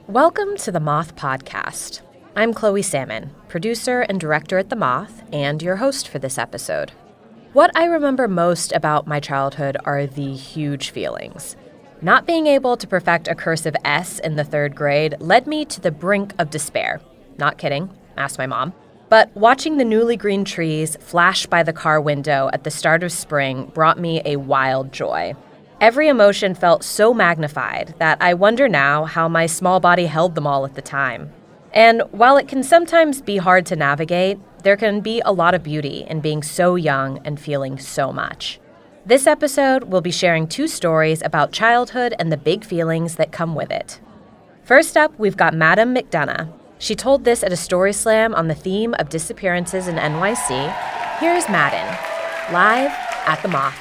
Welcome to the Moth Podcast. I'm Chloe Salmon, producer and director at The Moth, and your host for this episode. What I remember most about my childhood are the huge feelings. Not being able to perfect a cursive S in the 3rd grade led me to the brink of despair. Not kidding, ask my mom. But watching the newly green trees flash by the car window at the start of spring brought me a wild joy. Every emotion felt so magnified that I wonder now how my small body held them all at the time. And while it can sometimes be hard to navigate, there can be a lot of beauty in being so young and feeling so much. This episode, we'll be sharing 2 stories about childhood and the big feelings that come with it. First up, we've got Madam McDonough. She told this at a story slam on the theme of disappearances in NYC. Here's Madden, live at the Moth.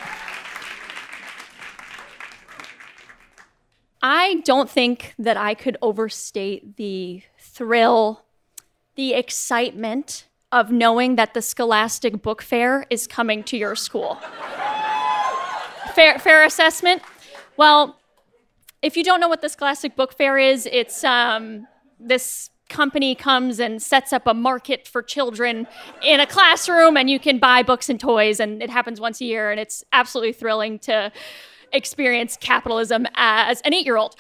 I don't think that I could overstate the thrill, the excitement of knowing that the Scholastic Book Fair is coming to your school. Fair assessment? Well, if you don't know what the Scholastic Book Fair is, it's this company comes and sets up a market for children in a classroom, and you can buy books and toys, and it happens once a year, and it's absolutely thrilling to experience capitalism as an 8-year-old.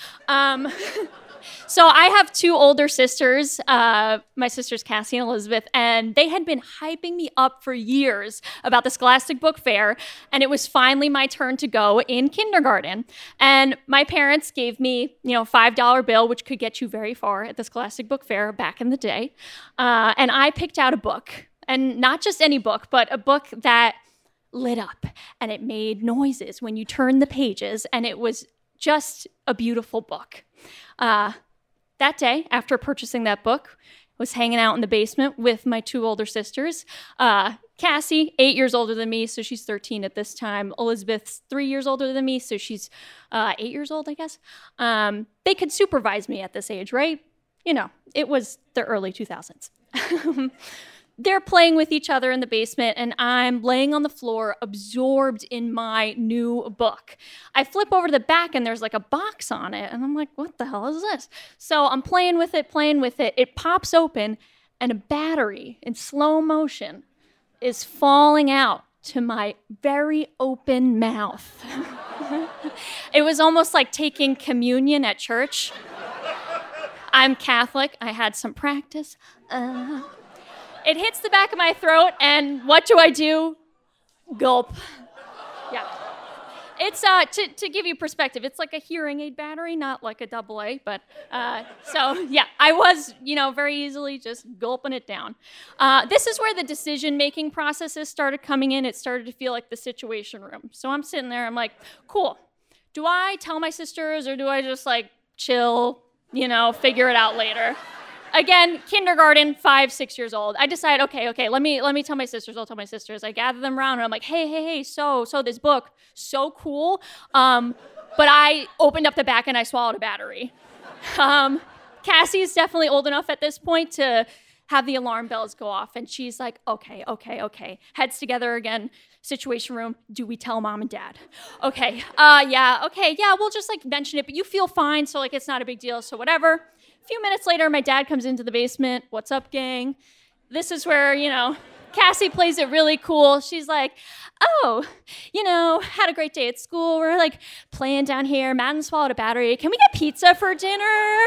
So I have 2 older sisters, my sisters Cassie and Elizabeth, and they had been hyping me up for years about the Scholastic Book Fair, and it was finally my turn to go in kindergarten. And my parents gave me, $5 bill, which could get you very far at the Scholastic Book Fair back in the day. And I picked out a book, and not just any book, but a book that lit up, and it made noises when you turned the pages, and it was just a beautiful book. That day, after purchasing that book, I was hanging out in the basement with my 2 older sisters. Cassie, 8 years older than me, so she's 13 at this time. Elizabeth's 3 years older than me, so she's 8 years old, I guess. They could supervise me at this age, right? It was the early 2000s. They're playing with each other in the basement, and I'm laying on the floor, absorbed in my new book. I flip over to the back, and there's like a box on it, and I'm like, what the hell is this? So I'm playing with it. It pops open, and a battery in slow motion is falling out to my very open mouth. It was almost like taking communion at church. I'm Catholic. I had some practice. It hits the back of my throat, and what do? Gulp. Yeah. It's, to give you perspective, it's like a hearing aid battery, not like a AA, but, so, yeah, I was, very easily just gulping it down. This is where the decision-making processes started coming in. It started to feel like the Situation Room. So I'm sitting there, I'm like, cool. Do I tell my sisters, or do I just, chill, figure it out later? Again, kindergarten, 5, 6 years old. I decide, okay, let me tell my sisters. I'll tell my sisters. I gather them around, and I'm like, hey, so this book, so cool. But I opened up the back, and I swallowed a battery. Cassie is definitely old enough at this point to have the alarm bells go off, and she's like, okay. Heads together again, Situation Room. Do we tell mom and dad? Okay, we'll just mention it, but you feel fine, so it's not a big deal, so whatever. A few minutes later, my dad comes into the basement. What's up, gang? This is where, Cassie plays it really cool. She's like, oh, had a great day at school. We're playing down here. Madden swallowed a battery. Can we get pizza for dinner?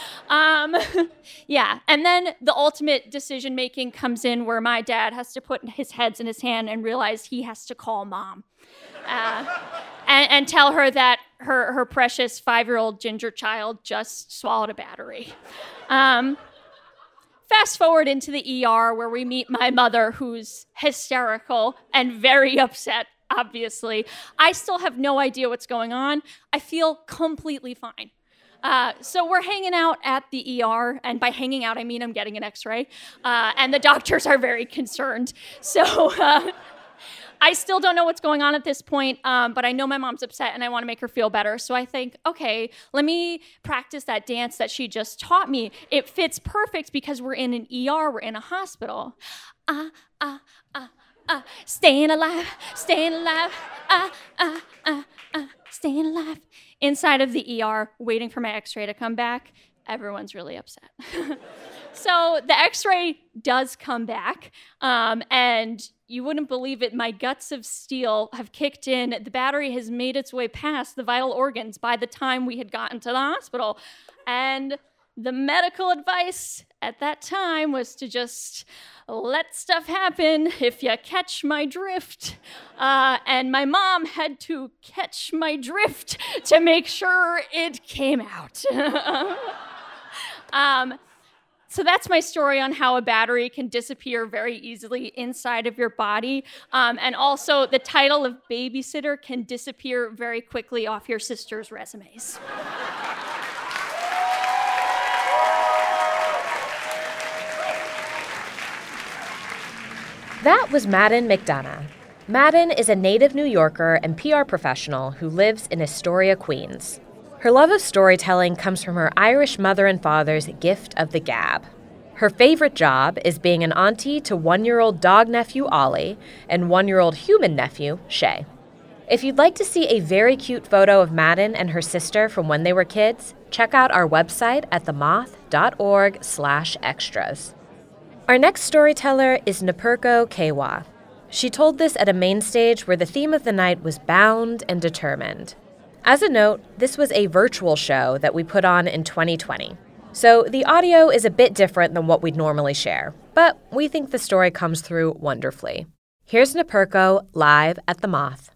Yeah. And then the ultimate decision making comes in where my dad has to put his heads in his hand and realize he has to call mom. And tell her that her precious 5-year-old ginger child just swallowed a battery. Fast forward into the ER where we meet my mother, who's hysterical and very upset, obviously. I still have no idea what's going on. I feel completely fine. So we're hanging out at the ER, and by hanging out, I mean I'm getting an x-ray, and the doctors are very concerned. So I still don't know what's going on at this point, but I know my mom's upset and I want to make her feel better. So I think, okay, let me practice that dance that she just taught me. It fits perfect because we're in an ER, we're in a hospital. Staying alive, staying alive, staying alive. Inside of the ER, waiting for my x-ray to come back. everyone's really upset. So the x-ray does come back, and you wouldn't believe it, my guts of steel have kicked in. The battery has made its way past the vital organs by the time we had gotten to the hospital. And the medical advice at that time was to just let stuff happen if you catch my drift. And my mom had to catch my drift to make sure it came out. So that's my story on how a battery can disappear very easily inside of your body. And also the title of babysitter can disappear very quickly off your sister's resumes. That was Madden McDonough. Madden is a native New Yorker and PR professional who lives in Astoria, Queens. Her love of storytelling comes from her Irish mother and father's gift of the gab. Her favorite job is being an auntie to 1-year-old dog nephew Ollie and 1-year-old human nephew Shay. If you'd like to see a very cute photo of Madden and her sister from when they were kids, check out our website at themoth.org/extras. Our next storyteller is Nipurko Kewa. She told this at a main stage where the theme of the night was bound and determined. As a note, this was a virtual show that we put on in 2020. So the audio is a bit different than what we'd normally share, but we think the story comes through wonderfully. Here's Nipurko live at the Moth.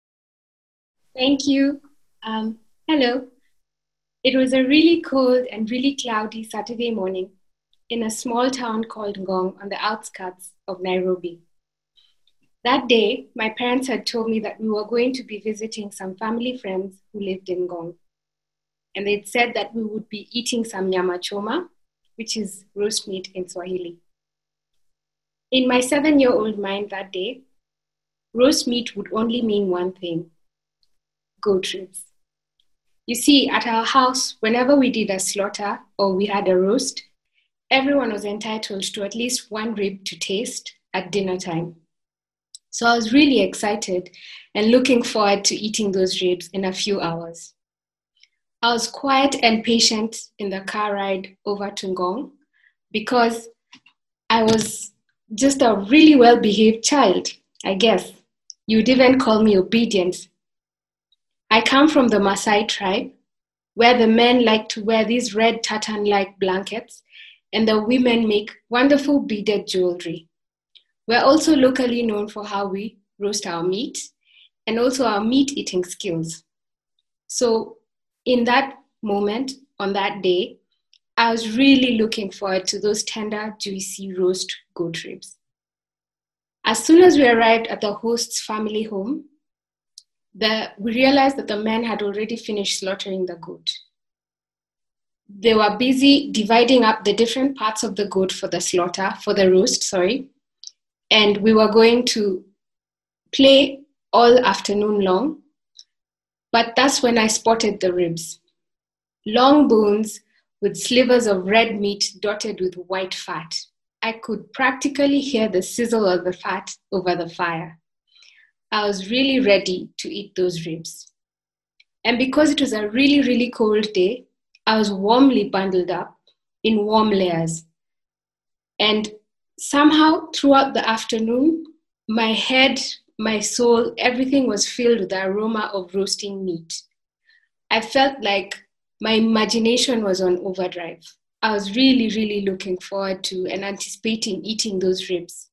Thank you. Hello. It was a really cold and really cloudy Saturday morning in a small town called Ngong on the outskirts of Nairobi. That day, my parents had told me that we were going to be visiting some family friends who lived in Ngong. And they'd said that we would be eating some nyama choma, which is roast meat in Swahili. In my 7-year-old mind that day, roast meat would only mean one thing: goat ribs. You see, at our house, whenever we did a slaughter or we had a roast, everyone was entitled to at least one rib to taste at dinner time. So I was really excited and looking forward to eating those ribs in a few hours. I was quiet and patient in the car ride over to Ngong because I was just a really well-behaved child, I guess. You'd even call me obedient. I come from the Maasai tribe, where the men like to wear these red tartan-like blankets and the women make wonderful beaded jewelry. We're also locally known for how we roast our meat and also our meat-eating skills. So in that moment, on that day, I was really looking forward to those tender, juicy roast goat ribs. As soon as we arrived at the host's family home, we realized that the men had already finished slaughtering the goat. They were busy dividing up the different parts of the goat for the roast, and we were going to play all afternoon long. But that's when I spotted the ribs. Long bones with slivers of red meat dotted with white fat. I could practically hear the sizzle of the fat over the fire. I was really ready to eat those ribs. And because it was a really, really cold day, I was warmly bundled up in warm layers. And somehow throughout the afternoon, my head, my soul, everything was filled with the aroma of roasting meat. I felt like my imagination was on overdrive. I was really, really looking forward to and anticipating eating those ribs.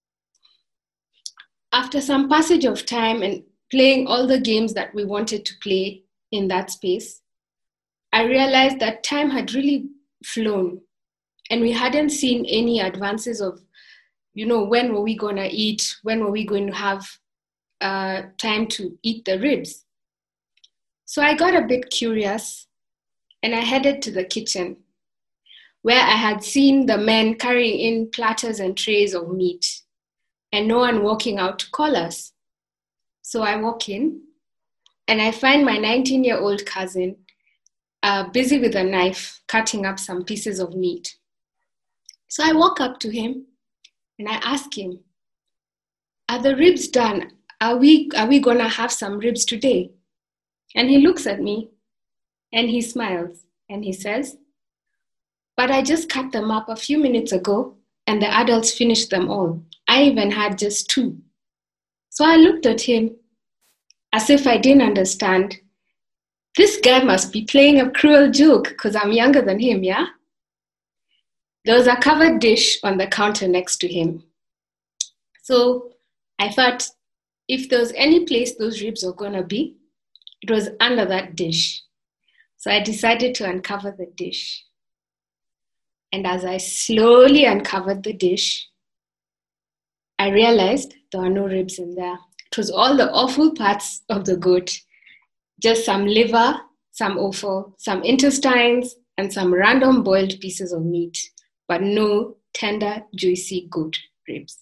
After some passage of time and playing all the games that we wanted to play in that space, I realized that time had really flown and we hadn't seen any advances of, when were we going to eat? When were we going to have time to eat the ribs? So I got a bit curious and I headed to the kitchen where I had seen the men carrying in platters and trays of meat and no one walking out to call us. So I walk in and I find my 19-year-old cousin busy with a knife, cutting up some pieces of meat. So I walk up to him and I ask him, "Are the ribs done? Are we gonna have some ribs today?" And he looks at me and he smiles and he says, But I just cut them up a few minutes ago and the adults finished them all. I even had just 2. So I looked at him as if I didn't understand. This guy must be playing a cruel joke because I'm younger than him, yeah? There was a covered dish on the counter next to him. So I thought if there was any place those ribs were going to be, it was under that dish. So I decided to uncover the dish. And as I slowly uncovered the dish, I realized there were no ribs in there. It was all the awful parts of the goat. Just some liver, some offal, some intestines, and some random boiled pieces of meat, but no tender, juicy goat ribs.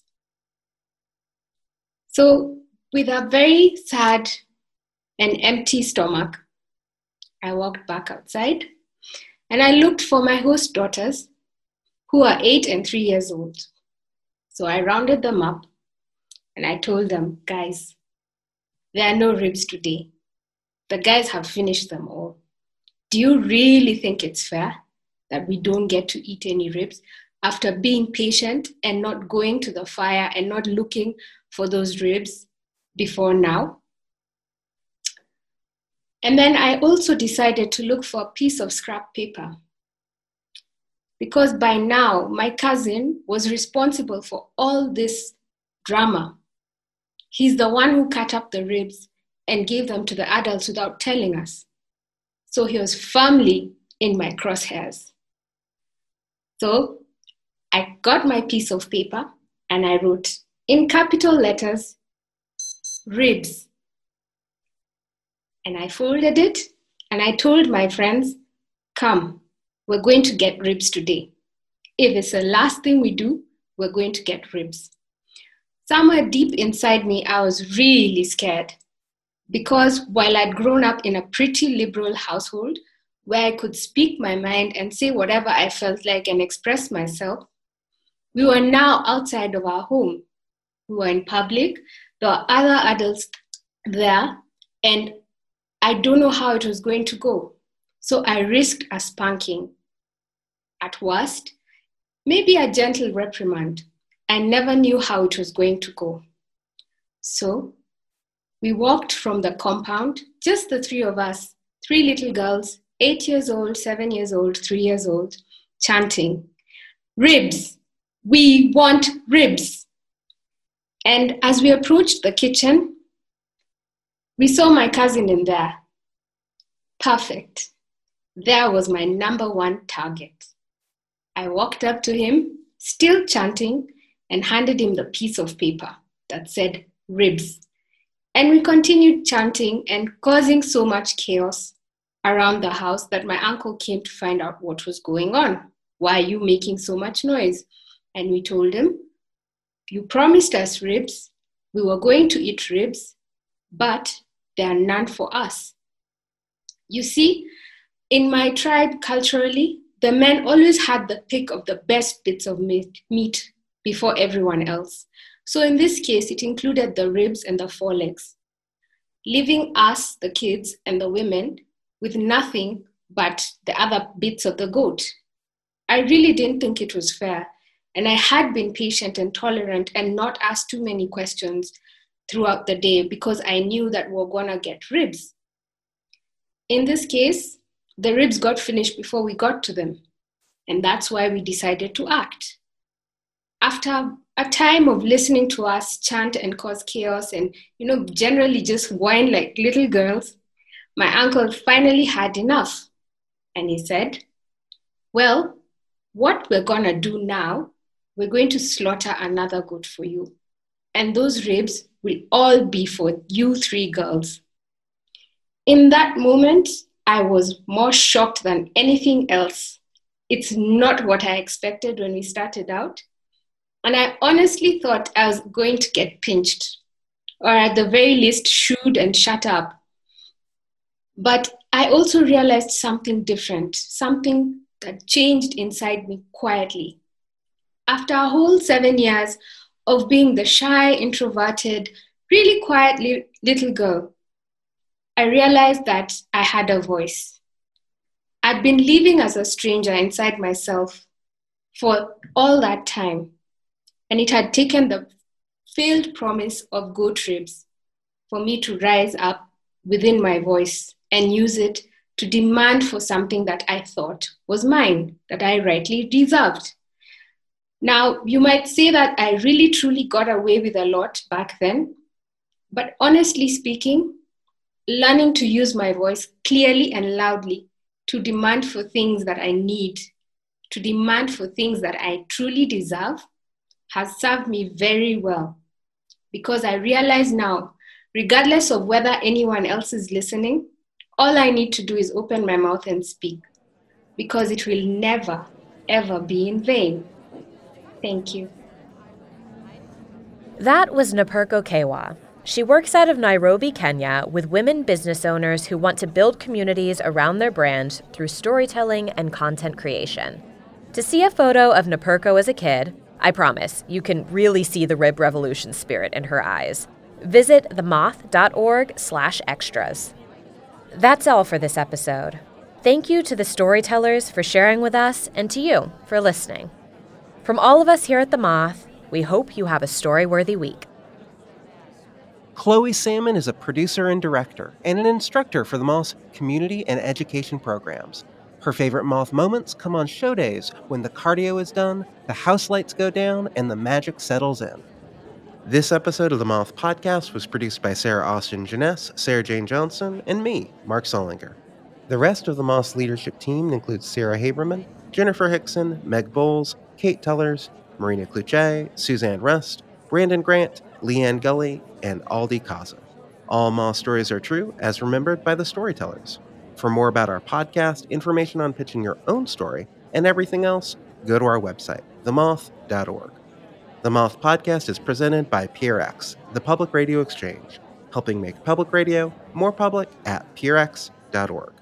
So with a very sad and empty stomach, I walked back outside and I looked for my host daughters who are 8 and 3 years old. So I rounded them up and I told them, guys, there are no ribs today. The guys have finished them all. Do you really think it's fair that we don't get to eat any ribs after being patient and not going to the fire and not looking for those ribs before now? And then I also decided to look for a piece of scrap paper because by now my cousin was responsible for all this drama. He's the one who cut up the ribs and gave them to the adults without telling us. So he was firmly in my crosshairs. So I got my piece of paper and I wrote in capital letters, ribs. And I folded it and I told my friends, come, we're going to get ribs today. If it's the last thing we do, we're going to get ribs. Somewhere deep inside me, I was really scared. Because while I'd grown up in a pretty liberal household where I could speak my mind and say whatever I felt like and express myself, we were now outside of our home. We were in public, there were other adults there, and I don't know how it was going to go. So I risked a spanking. At worst, maybe a gentle reprimand. I never knew how it was going to go. So we walked from the compound, just the 3 of us, 3 little girls, 8 years old, 7 years old, 3 years old, chanting, ribs, we want ribs. And as we approached the kitchen, we saw my cousin in there. Perfect. There was my number 1 target. I walked up to him, still chanting, and handed him the piece of paper that said ribs. And we continued chanting and causing so much chaos around the house that my uncle came to find out what was going on. Why are you making so much noise? And we told him, you promised us ribs. We were going to eat ribs, but there are none for us. You see, in my tribe culturally, the men always had the pick of the best bits of meat before everyone else. So in this case, it included the ribs and the forelegs, leaving us, the kids and the women, with nothing but the other bits of the goat. I really didn't think it was fair, and I had been patient and tolerant and not asked too many questions throughout the day because I knew that we were gonna get ribs. In this case, the ribs got finished before we got to them, and that's why we decided to act. After a time of listening to us chant and cause chaos and, generally just whine like little girls, my uncle finally had enough. And he said, well, what we're gonna do now, we're going to slaughter another goat for you. And those ribs will all be for you 3 girls. In that moment, I was more shocked than anything else. It's not what I expected when we started out. And I honestly thought I was going to get pinched, or at the very least shooed and shut up. But I also realized something different, something that changed inside me quietly. After a whole 7 years of being the shy, introverted, really quiet little girl, I realized that I had a voice. I'd been living as a stranger inside myself for all that time, and it had taken the failed promise of goat ribs for me to rise up within my voice and use it to demand for something that I thought was mine, that I rightly deserved. Now, you might say that I really truly got away with a lot back then, but honestly speaking, learning to use my voice clearly and loudly to demand for things that I need, to demand for things that I truly deserve, has served me very well. Because I realize now, regardless of whether anyone else is listening, all I need to do is open my mouth and speak, because it will never, ever be in vain. Thank you. That was Napurko Kewa. She works out of Nairobi, Kenya, with women business owners who want to build communities around their brand through storytelling and content creation. To see a photo of Napurko as a kid, I promise you can really see the Rib Revolution spirit in her eyes. Visit themoth.org/extras. That's all for this episode. Thank you to the storytellers for sharing with us and to you for listening. From all of us here at The Moth, we hope you have a story-worthy week. Chloe Salmon is a producer and director and an instructor for the Moth's community and education programs. Her favorite Moth moments come on show days when the cardio is done, the house lights go down, and the magic settles in. This episode of the Moth Podcast was produced by Sarah Austin Jeunesse, Sarah Jane Johnson, and me, Mark Solinger. The rest of the Moth's leadership team includes Sarah Haberman, Jennifer Hickson, Meg Bowles, Kate Tellers, Marina Kluche, Suzanne Rust, Brandon Grant, Leanne Gully, and Aldi Kaza. All Moth stories are true, as remembered by the storytellers. For more about our podcast, information on pitching your own story, and everything else, go to our website, themoth.org. The Moth Podcast is presented by PRX, the Public Radio Exchange, helping make public radio more public at prx.org.